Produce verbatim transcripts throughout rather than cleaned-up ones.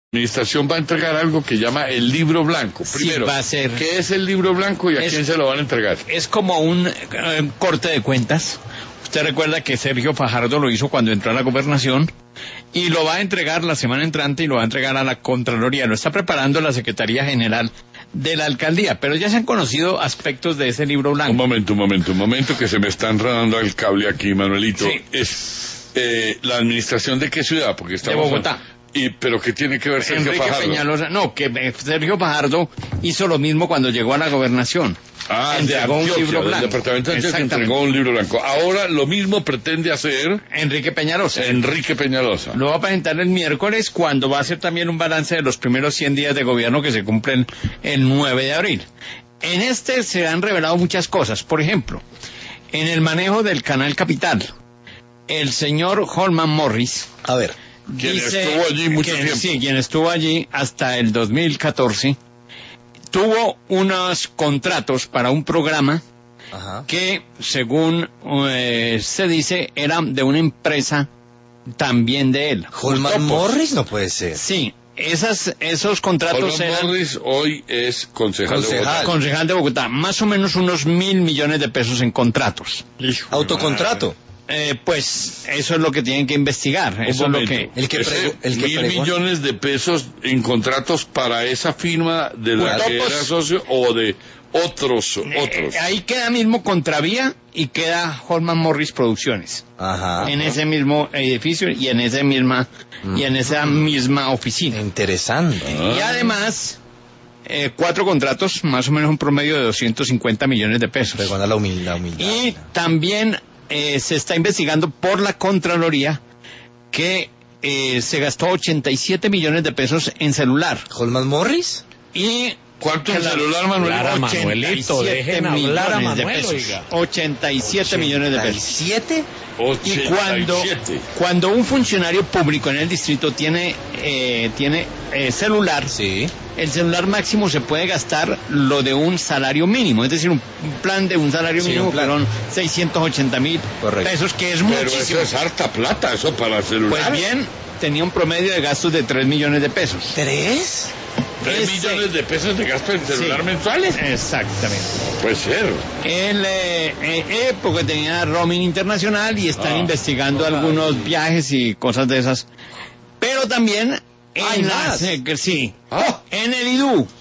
La administración va a entregar algo que llama el libro blanco. Primero, sí, va a ser... ¿qué es el libro blanco y a es, quién se lo van a entregar? Es como un eh, corte de cuentas. Usted recuerda que Sergio Fajardo lo hizo cuando entró a la gobernación y lo va a entregar la semana entrante y lo va a entregar a la Contraloría. Lo está preparando la Secretaría General de la Alcaldía, pero ya se han conocido aspectos de ese libro blanco. Un momento, un momento, un momento, que se me está enredando el cable aquí, Manuelito. Sí. Es eh, la administración de qué ciudad, porque estamos de Bogotá. Y, pero ¿qué tiene que ver Sergio Enrique Fajardo? Peñalosa, no, que eh, Sergio Fajardo hizo lo mismo cuando llegó a la gobernación. Ah, entregó de Antioquia, un libro blanco. el departamento de Antioquia entregó un libro blanco. Ahora lo mismo pretende hacer Enrique Peñalosa. Enrique Peñalosa. Lo va a presentar el miércoles, cuando va a hacer también un balance de los primeros cien días de gobierno que se cumplen el nueve de abril. En este se han revelado muchas cosas. Por ejemplo, en el manejo del Canal Capital, el señor Holman Morris... A ver... Quien dice estuvo allí mucho que, tiempo. Sí, quien estuvo allí hasta el dos mil catorce, tuvo unos contratos para un programa Ajá. que, según eh, se dice, era de una empresa también de él. ¿Holman Morris? No puede ser. Sí, esas, esos contratos Holman eran... Morris hoy es concejal, concejal de Bogotá. Concejal de Bogotá, más o menos unos mil millones de pesos en contratos. Hijo ¿Autocontrato? Eh, pues eso es lo que tienen que investigar. Eso es lo que el que, prego, el que mil pregó... millones de pesos en contratos para esa firma de la pues, que era socio o de otros otros. Eh, ahí queda mismo Contravía y queda Holman Morris Producciones. Ajá. En ese mismo edificio y en esa misma mm. y en esa misma oficina. Interesante. Ah. Y además eh, cuatro contratos, más o menos un promedio de doscientos cincuenta millones de pesos. Perdona la humildad, humildad. Y también Eh, se está investigando por la Contraloría que eh, se gastó ochenta y siete millones de pesos en celular. ¿Holman Morris? Y ¿cuánto en celular, Manuel? Clara, Manuelito, dejen hablar a Manuel, oiga. ochenta y siete millones de pesos. ¿ochenta y siete? Y cuando, cuando un funcionario público en el distrito tiene eh, tiene eh, celular, sí. el celular máximo se puede gastar lo de un salario mínimo, es decir, un, un plan de un salario sí, mínimo un plan. que son seiscientos ochenta mil pesos, que es Pero muchísimo. eso es harta plata, eso para el celular. Pues bien, tenía un promedio de gastos de tres millones de pesos. ¿Tres? ¿Tres Ese... millones de pesos de gasto en celular sí, mensuales? Exactamente. Puede ser. Él, eh, eh, porque tenía roaming internacional y están ah, investigando oh, algunos oh, viajes y cosas de esas. Pero también en, las, eh, sí, oh. en el I D U,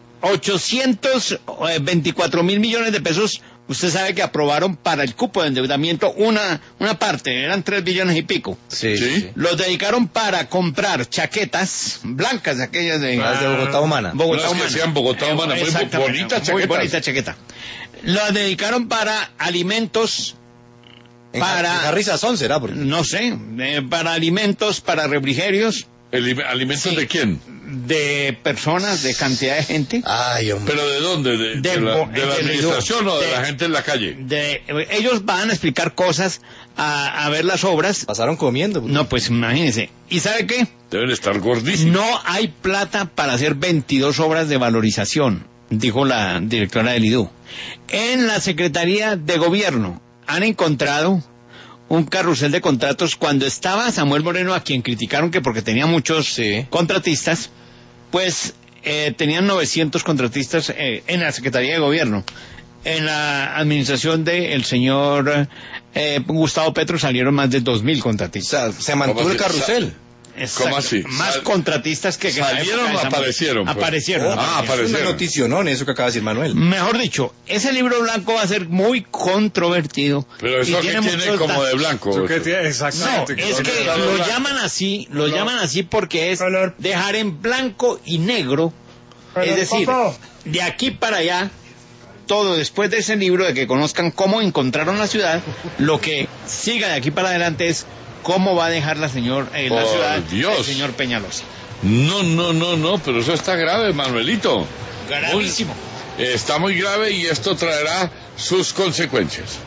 ochocientos veinticuatro mil millones de pesos. Usted sabe que aprobaron para el cupo de endeudamiento una una parte, eran tres billones y pico. Sí. ¿Sí? Los dedicaron para comprar chaquetas blancas, aquellas de... Las de Bogotá Humana. Bogotá Las Humana. Que sean Bogotá Humana, muy bonita chaqueta. Muy bonita chaqueta. Los dedicaron para alimentos... En para... Harry Sazón será, porque... No sé, eh, para alimentos, para refrigerios. ¿El ¿Alimentos sí, de quién? De personas, de cantidad de gente. Ay, hombre. ¿Pero de dónde? ¿De, de, de la, de la administración de, o de, de la gente en la calle? De, ellos van a explicar cosas, a, a ver las obras. Pasaron comiendo. Porque... No, pues imagínense. ¿Y sabe qué? Deben estar gordísimos. No hay plata para hacer veintidós obras de valorización, dijo la directora del I D U. En la Secretaría de Gobierno han encontrado un carrusel de contratos cuando estaba Samuel Moreno, a quien criticaron que porque tenía muchos sí. contratistas, pues eh, tenían novecientos contratistas eh, en la Secretaría de Gobierno. En la administración del señor eh, Gustavo Petro salieron más de dos mil contratistas. O sea, se mantuvo el carrusel. Exacto. ¿Cómo así? Más Sal... contratistas que... que ¿Salieron o aparecieron? Pues. Aparecieron. Oh, ah, aparecieron. Es una noticia, ¿no? Eso que acaba de decir Manuel. Mejor dicho, ese libro blanco va a ser muy controvertido. Pero eso que tiene, tiene como de blanco. Eso que tiene, exactamente. No, es que lo blanco. llaman así, lo color. llaman así porque es color. dejar en blanco y negro. Color. Es decir, de aquí para allá, todo después de ese libro, de que conozcan cómo encontraron la ciudad, lo que siga de aquí para adelante es cómo va a dejar la, señor, eh, la ciudad Dios. el señor Peñalosa. No, no, no, no, pero eso está grave, Manuelito. Gravísimo. Muy, está muy grave y esto traerá sus consecuencias.